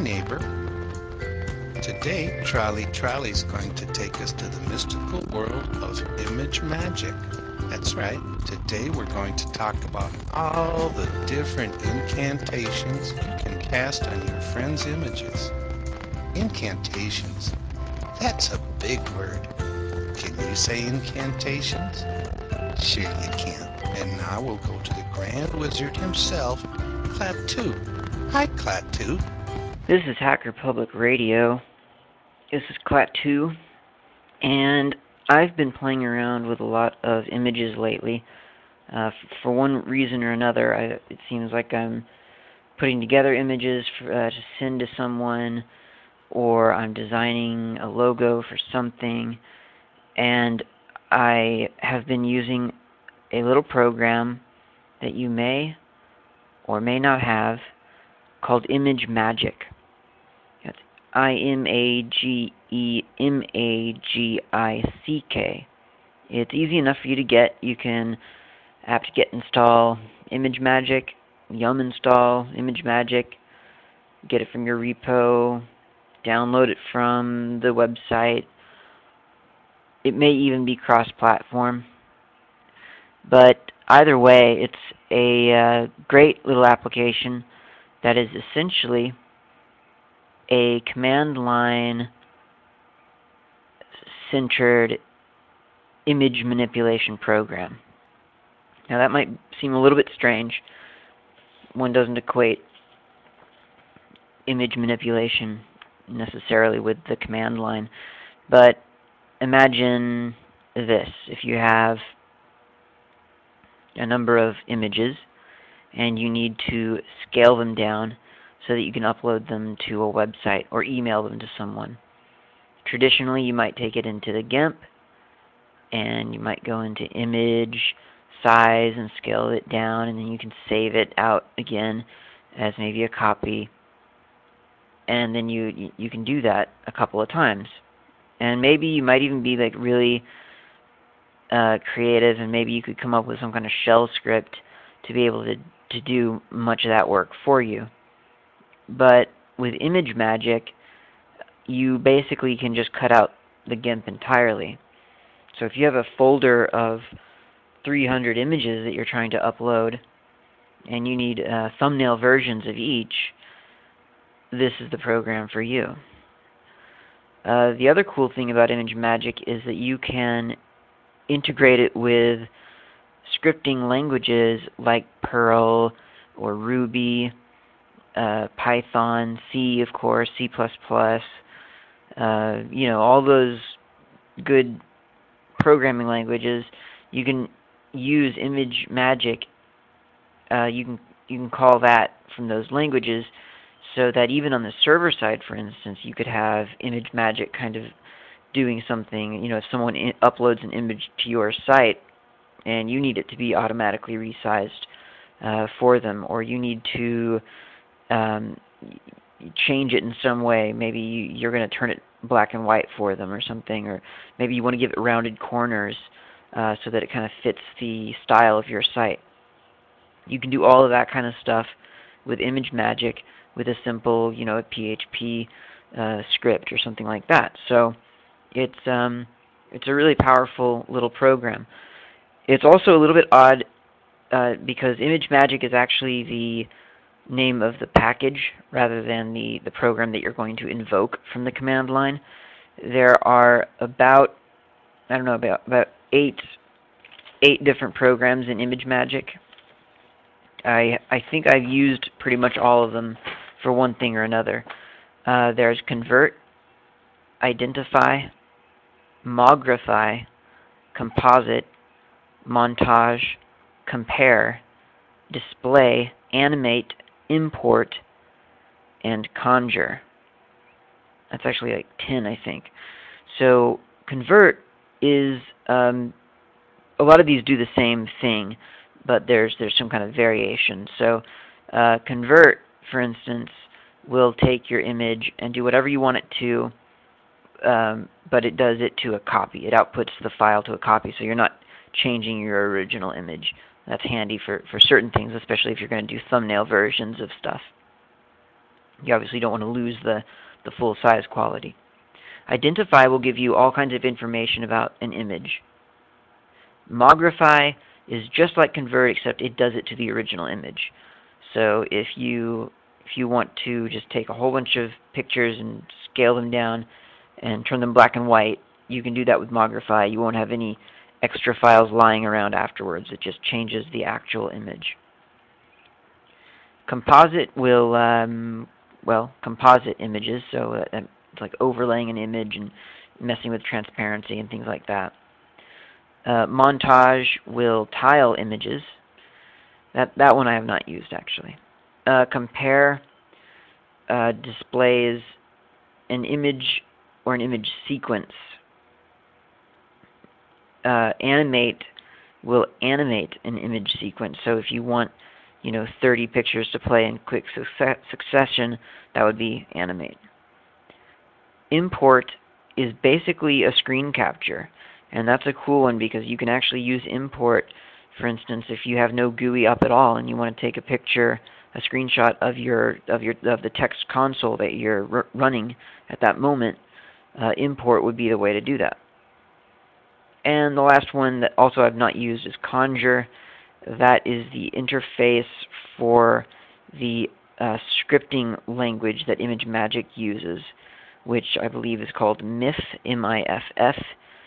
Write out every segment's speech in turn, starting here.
neighbor. Today, Trolley's going to take us to the mystical world of image magic. That's right. Today we're going to talk about all the different incantations you can cast on your friends' images. Incantations. That's a big word. Can you say incantations? Sure you can. And now we'll go to the Grand Wizard himself, Klaatu. Hi, Klaatu. This is Hacker Public Radio. This is Klaatu, and I've been playing around with a lot of images lately. For one reason or another, it seems like I'm putting together images to send to someone, or I'm designing a logo for something, and I have been using a little program that you may or may not have called Image Magic. That's IMAGEMAGICK. It's easy enough for you to get. You can apt-get install Image Magic, yum install Image Magic, get it from your repo, download it from the website. It may even be cross-platform. But either way, it's a great little application that is essentially a command line centered image manipulation program. Now that might seem a little bit strange. One doesn't equate image manipulation necessarily with the command line, but imagine this. If you have a number of images and you need to scale them down so that you can upload them to a website or email them to someone. Traditionally, you might take it into the GIMP and you might go into image, size, and scale it down, and then you can save it out again as maybe a copy. And then you can do that a couple of times. And maybe you might even be like really creative, and maybe you could come up with some kind of shell script to be able to do much of that work for you. But with Image Magic, you basically can just cut out the GIMP entirely. So if you have a folder of 300 images that you're trying to upload, and you need thumbnail versions of each, this is the program for you. The other cool thing about Image Magic is that you can integrate it with scripting languages like Perl or Ruby, Python, C, of course, C++, all those good programming languages. You can use Image Magic. You can call that from those languages, so that even on the server side, for instance, you could have Image Magic kind of doing something. If someone uploads an image to your site and you need it to be automatically resized for them, or you need to change it in some way. Maybe you're going to turn it black and white for them or something, or maybe you want to give it rounded corners so that it kind of fits the style of your site. You can do all of that kind of stuff with Image Magic with a simple, a PHP script or something like that. So it's a really powerful little program. It's also a little bit odd because Image Magic is actually the name of the package rather than the program that you're going to invoke from the command line. There are about eight different programs in Image Magic. I think I've used pretty much all of them for one thing or another. There's Convert, Identify, Mogrify, Composite, Montage, Compare, Display, Animate, Import, and Conjure. That's actually like 10, I think. So Convert is a lot of these do the same thing, but there's some kind of variation. So Convert, for instance, will take your image and do whatever you want it to, but it does it to a copy. It outputs the file to a copy, so you're not changing your original image. That's handy for certain things, especially if you're going to do thumbnail versions of stuff. You obviously don't want to lose the full size quality. Identify will give you all kinds of information about an image. Mogrify is just like Convert, except it does it to the original image. So if you want to just take a whole bunch of pictures and scale them down and turn them black and white, you can do that with Mogrify. You won't have any extra files lying around afterwards. It just changes the actual image. Composite will, composite images, so it's like overlaying an image and messing with transparency and things like that. Montage will tile images. That one I have not used actually. Compare displays an image or an image sequence. Animate will animate an image sequence. So if you want, 30 pictures to play in quick succession, that would be animate. Import is basically a screen capture, and that's a cool one because you can actually use import. For instance, if you have no GUI up at all and you want to take a picture, a screenshot of the text console that you're running at that moment, import would be the way to do that. And the last one that also I've not used is Conjure. That is the interface for the scripting language that ImageMagick uses, which I believe is called MIFF, M-I-F-F.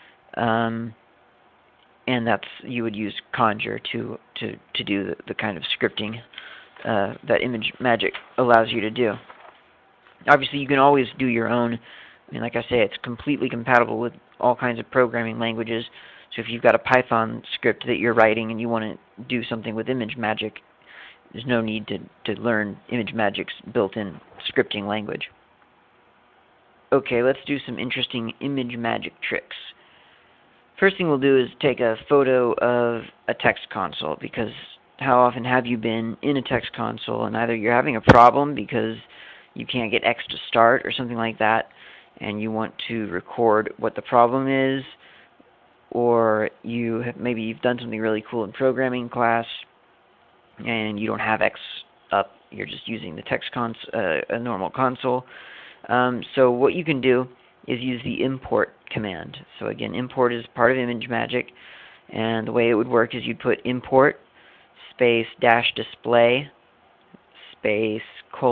And you would use Conjure to do the kind of scripting that ImageMagick allows you to do. Obviously, you can always do your own. I mean, like I say, it's completely compatible with all kinds of programming languages. So if you've got a Python script that you're writing and you want to do something with ImageMagick, there's no need to learn ImageMagick's built-in scripting language. Okay, let's do some interesting ImageMagick tricks. First thing we'll do is take a photo of a text console, because how often have you been in a text console and either you're having a problem because you can't get X to start or something like that, and you want to record what the problem is, or maybe you've done something really cool in programming class and you don't have X up, you're just using the text a normal console. So what you can do is use the import command. So again, import is part of ImageMagick, and the way it would work is you'd put import space dash display space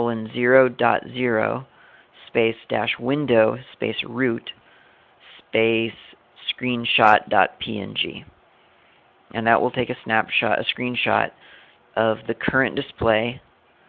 :0.0 space dash window space root space screenshot.png, and that will take a screenshot of the current display,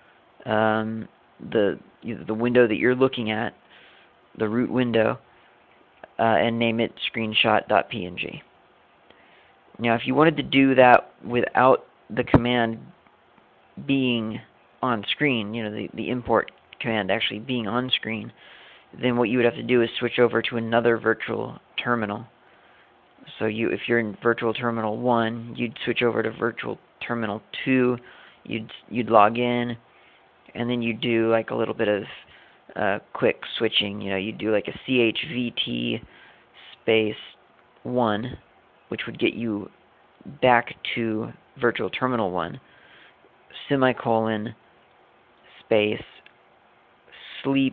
the window that you're looking at, the root window, and name it screenshot.png. Now, if you wanted to do that without the command being on screen, the import command actually being on screen, then what you would have to do is switch over to another virtual terminal. So if you're in Virtual Terminal 1, you'd switch over to Virtual Terminal 2, you'd log in, and then you'd do like a little bit of quick switching. You'd do like a CHVT space 1, which would get you back to Virtual Terminal 1, semicolon, space, sleep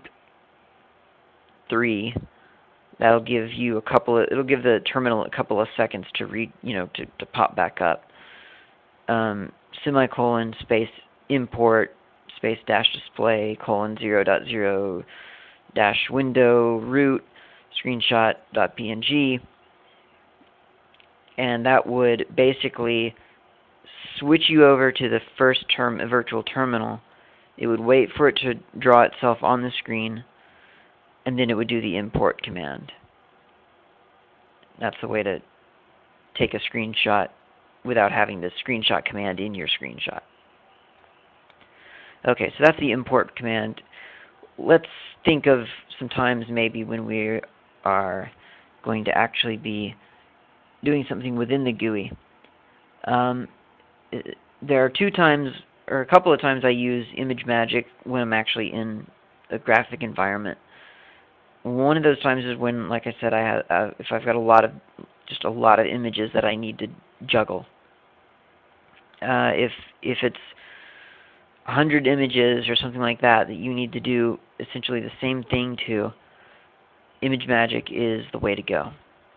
3. That'll give you it'll give the terminal a couple of seconds to read, to pop back up. Semicolon, space, import, space dash display, :0.0 dash window, root, screenshot.png. And that would basically switch you over to the first virtual terminal. It would wait for it to draw itself on the screen, and then it would do the import command. That's the way to take a screenshot without having the screenshot command in your screenshot. Okay, so that's the import command. Let's think of some times maybe when we are going to actually be doing something within the GUI. There are a couple of times I use ImageMagick when I'm actually in a graphic environment. One of those times is when, like I said, if I've got a lot of images that I need to juggle. If it's 100 images or something like that that you need to do essentially the same thing to, ImageMagick is the way to go.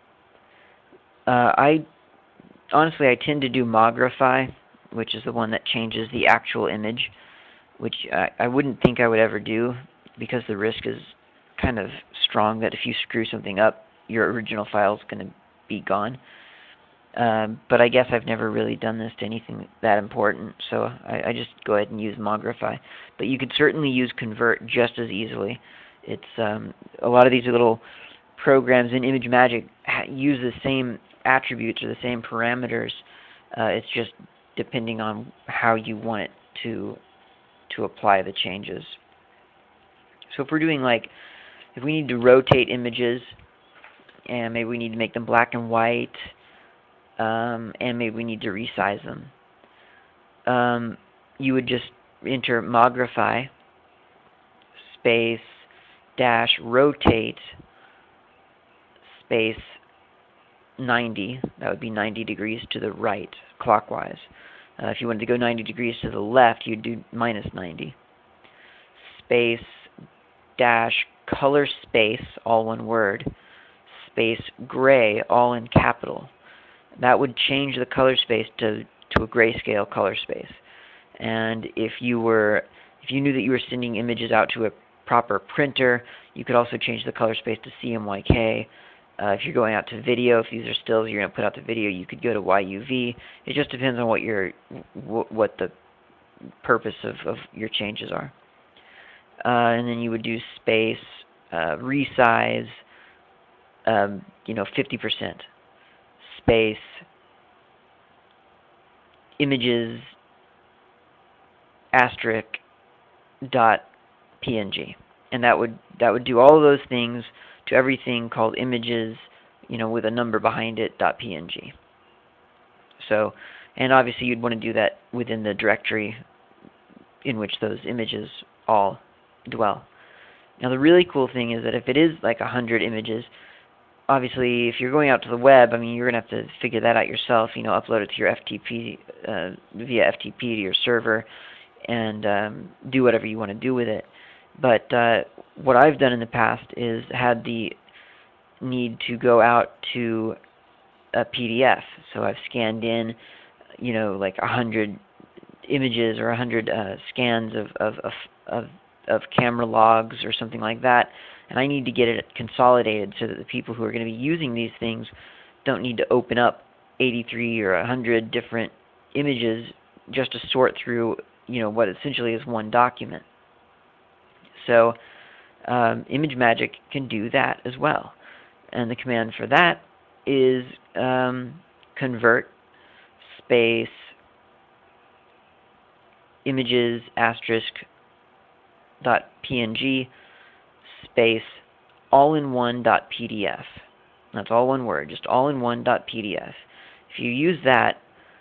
I honestly, I tend to do Mogrify, which is the one that changes the actual image, which I wouldn't think I would ever do because the risk is kind of strong that if you screw something up, your original file is going to be gone. But I guess I've never really done this to anything that important, so I just go ahead and use Mogrify. But you could certainly use Convert just as easily. It's a lot of these little programs in ImageMagick use the same attributes or the same parameters. It's just depending on how you want it to apply the changes. So if we're doing if we need to rotate images, and maybe we need to make them black and white, and maybe we need to resize them, you would just enter Mogrify space dash rotate space 90. That would be 90 degrees to the right, clockwise. If you wanted to go 90 degrees to the left, you'd do minus 90. Space dash color space, all one word, space gray, all in capital. That would change the color space to a grayscale color space. And if you knew that you were sending images out to a proper printer, you could also change the color space to CMYK. If you're going out to video, if these are stills you're going to put out to video, you could go to YUV. It just depends on what the purpose of your changes are. And then you would do space resize, 50%, space images asterisk dot PNG, and that would do all of those things to everything called images, with a number behind it, .png. So, and obviously you'd want to do that within the directory in which those images all dwell. Now the really cool thing is that if it is like 100 images, obviously if you're going out to the web, you're going to have to figure that out yourself, upload it to your FTP, via FTP to your server, and do whatever you want to do with it. But what I've done in the past is had the need to go out to a PDF. So I've scanned in, like 100 images or 100 scans of camera logs or something like that, and I need to get it consolidated so that the people who are going to be using these things don't need to open up 83 or 100 different images just to sort through, what essentially is one document. So ImageMagick can do that as well. And the command for that is convert space images asterisk dot PNG space all-in-one dot PDF. That's all one word, just all-in-one dot PDF. If you use that,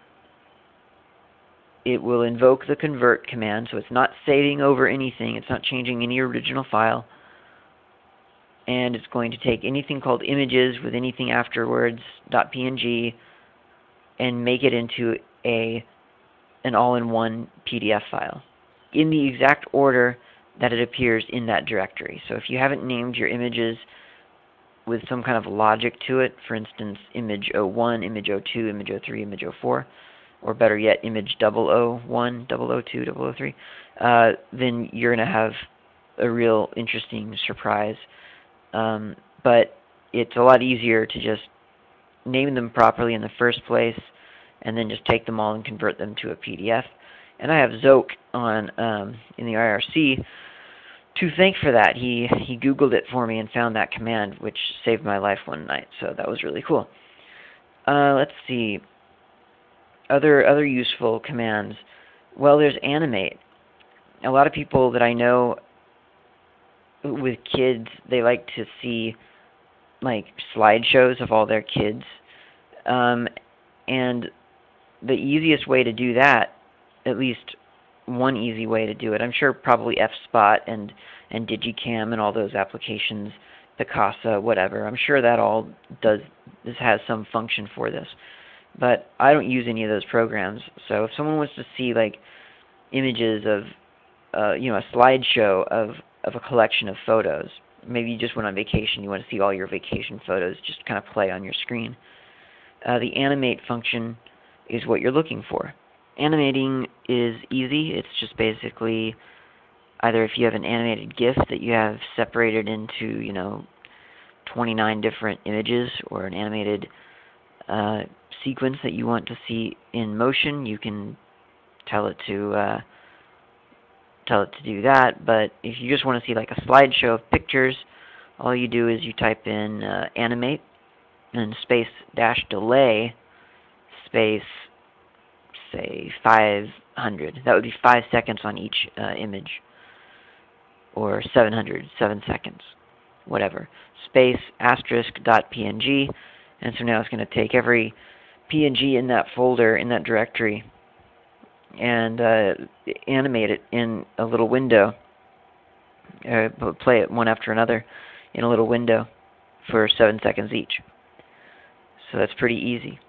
it will invoke the convert command, so it's not saving over anything, it's not changing any original file, and it's going to take anything called images with anything afterwards, .png, and make it into an all-in-one PDF file in the exact order that it appears in that directory. So if you haven't named your images with some kind of logic to it, for instance, image 01, image 02, image 03, image 04, or better yet, image 001, 002, 003, then you're going to have a real interesting surprise. But it's a lot easier to just name them properly in the first place and then just take them all and convert them to a PDF. And I have Zoke on in the IRC to thank for that. He Googled it for me and found that command, which saved my life one night, so that was really cool. Let's see. Other useful commands. Well, there's animate. A lot of people that I know with kids, they like to see like slideshows of all their kids. And the easiest way to do that, at least one easy way to do it, I'm sure probably FSpot and Digicam and all those applications, Picasa, whatever, I'm sure that all has some function for this. But I don't use any of those programs. So if someone wants to see like images of a slideshow of a collection of photos. Maybe you just went on vacation. You want to see all your vacation photos just kind of play on your screen. The animate function is what you're looking for. Animating is easy. It's just basically either if you have an animated GIF that you have separated into 29 different images, or an animated sequence that you want to see in motion, you can tell it to do that. But if you just want to see like a slideshow of pictures, all you do is you type in animate and space dash delay space, say 500. That would be 5 seconds on each image, or 700, 7 seconds, whatever. Space asterisk dot png, and so now it's going to take every PNG in that folder, in that directory, and animate it in a little window, play it one after another in a little window for 7 seconds each. So that's pretty easy.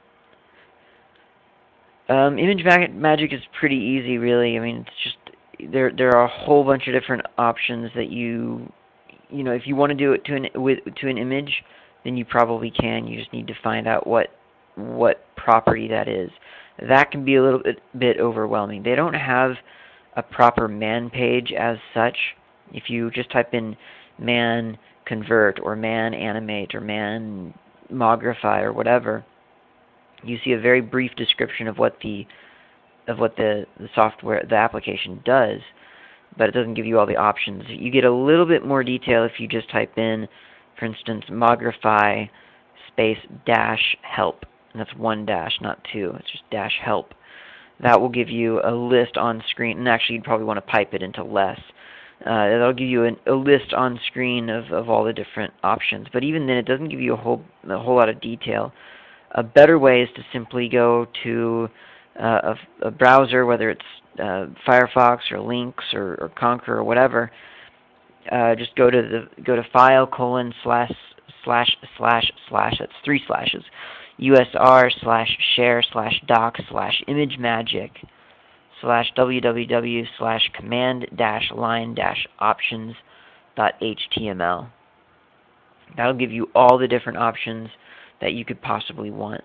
Image magic is pretty easy, really. I mean, it's just there are a whole bunch of different options that if you want to do it to an image, then you probably can. You just need to find out what property that is. That can be a little bit overwhelming. They don't have a proper man page as such. If you just type in man convert or man animate or man mogrify or whatever, you see a very brief description of what the software, the application does, but it doesn't give you all the options. You get a little bit more detail if you just type in, for instance, mogrify space dash help. And that's one dash, not two. It's just dash help. That will give you a list on screen, and actually you'd probably want to pipe it into less. That'll give you a list on screen of all the different options. But even then, it doesn't give you a whole lot of detail. A better way is to simply go to a browser, whether it's Firefox or Lynx or Conquer or whatever. Just go to file colon slash slash slash slash. That's 3 slashes. USR slash share slash doc slash image magic slash www slash command dash line dash options dot html. That'll give you all the different options that you could possibly want.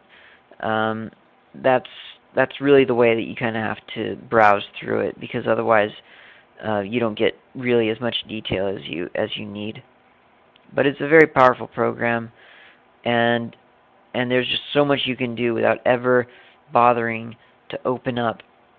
That's really the way that you kind of have to browse through it, because otherwise you don't get really as much detail as you need. But it's a very powerful program, and there's just so much you can do without ever bothering to open up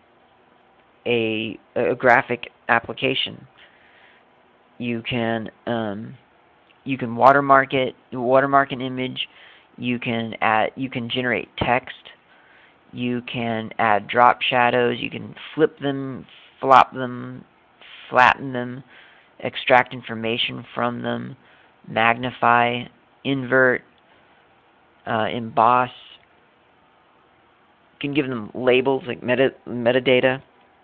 a graphic application. You can watermark an image. You can generate text. You can add drop shadows. You can flip them, flop them, flatten them, extract information from them, magnify, invert, emboss. You can give them labels like metadata,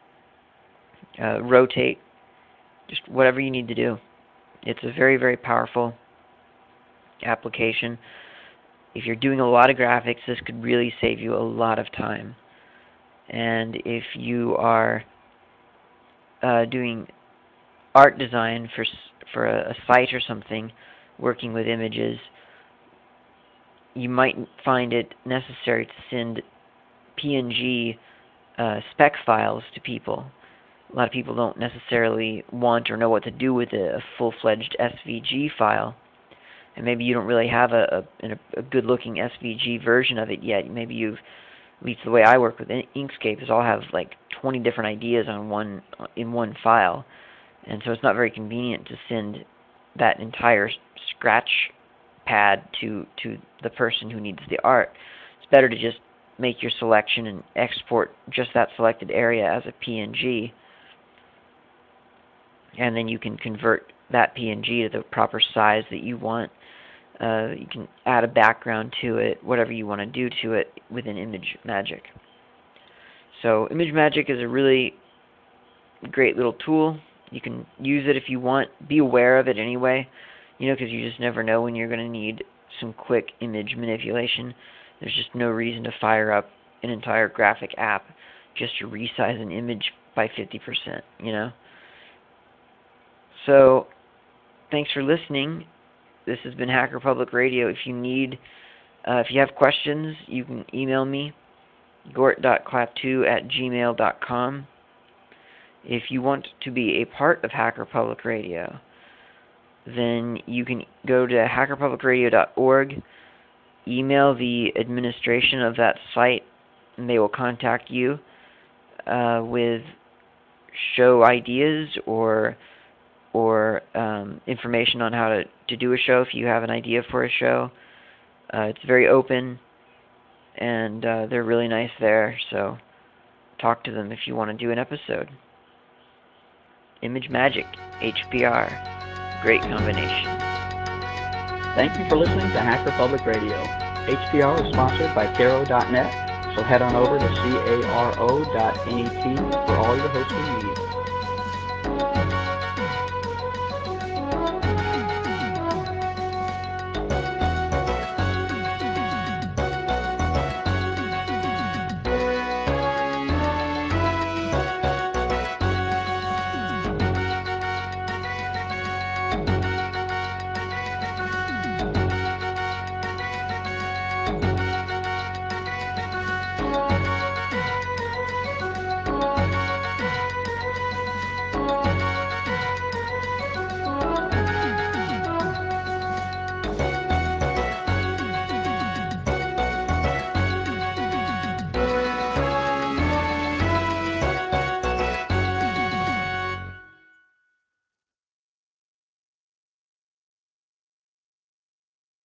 rotate, just whatever you need to do. It's a very, very powerful application. If you're doing a lot of graphics, this could really save you a lot of time. And if you are doing art design for a site or something, working with images, you might find it necessary to send PNG spec files to people. A lot of people don't necessarily want or know what to do with a full-fledged SVG file. And maybe you don't really have a good-looking SVG version of it yet. Maybe you've, at least the way I work with Inkscape, is I'll have like 20 different ideas in one file. And so it's not very convenient to send that entire scratch pad to the person who needs the art. It's better to just make your selection and export just that selected area as a PNG, and then you can convert that PNG to the proper size that you want. You can add a background to it, whatever you want to do to it within ImageMagick. So ImageMagick is a really great little tool. You can use it if you want. Be aware of it anyway, because you just never know when you're going to need some quick image manipulation. There's just no reason to fire up an entire graphic app just to resize an image by 50%, you know? So, thanks for listening. This has been Hacker Public Radio. If you have questions, you can email me, gort.claptoo@gmail.com. If you want to be a part of Hacker Public Radio, then you can go to hackerpublicradio.org, email the administration of that site, and they will contact you with show ideas or information on how to do a show if you have an idea for a show. It's very open, and they're really nice there, so talk to them if you want to do an episode. ImageMagick, HPR, great combination. Thank you for listening to Hacker Public Radio. HPR is sponsored by Caro.net, so head on over to caro.net for all your hosting needs.